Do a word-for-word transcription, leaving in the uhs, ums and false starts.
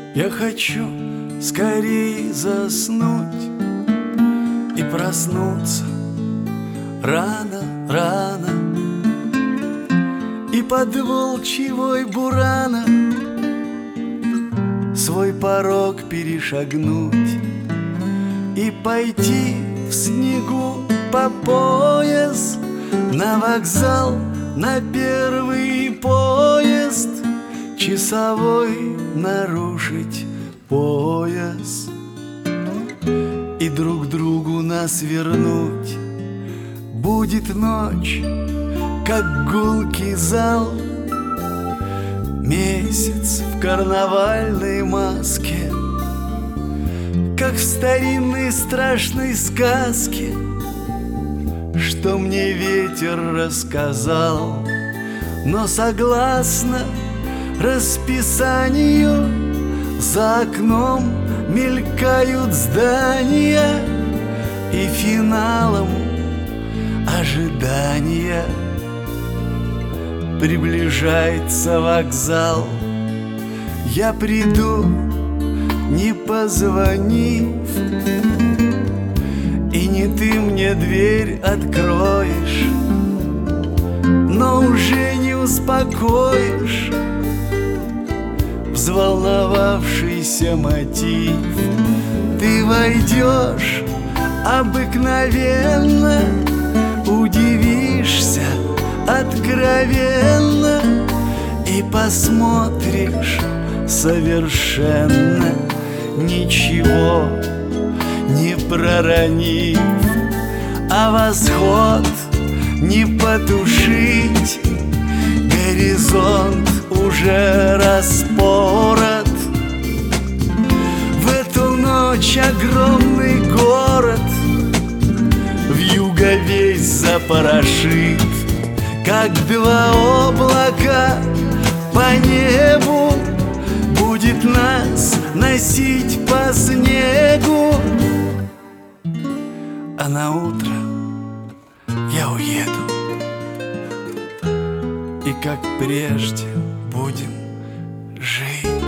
Я хочу скорее заснуть и проснуться рано, рано, и под волчьего бурана свой порог перешагнуть и пойти в снегу по пояс на вокзал, на первый поезд, часовой нарушить пояс и друг другу нас вернуть. Будет ночь, как гулкий зал, месяц в карнавальной маске, как в старинной страшной сказке, что мне ветер рассказал. Но согласно расписанию за окном мелькают здания, и финалом ожидания приближается вокзал. Я приду, не позвонив, и не ты мне дверь откроешь, но уже не успокоишь взволновавшийся мотив. Ты войдешь обыкновенно, удивишься откровенно и посмотришь совершенно ничего не проронив, а восход не потушить, горизонт уже распорот. В эту ночь огромный город вьюга весь запорошит, как два облака по небу будет нас носить по снегу. А на утро я уеду, и как прежде будем жить.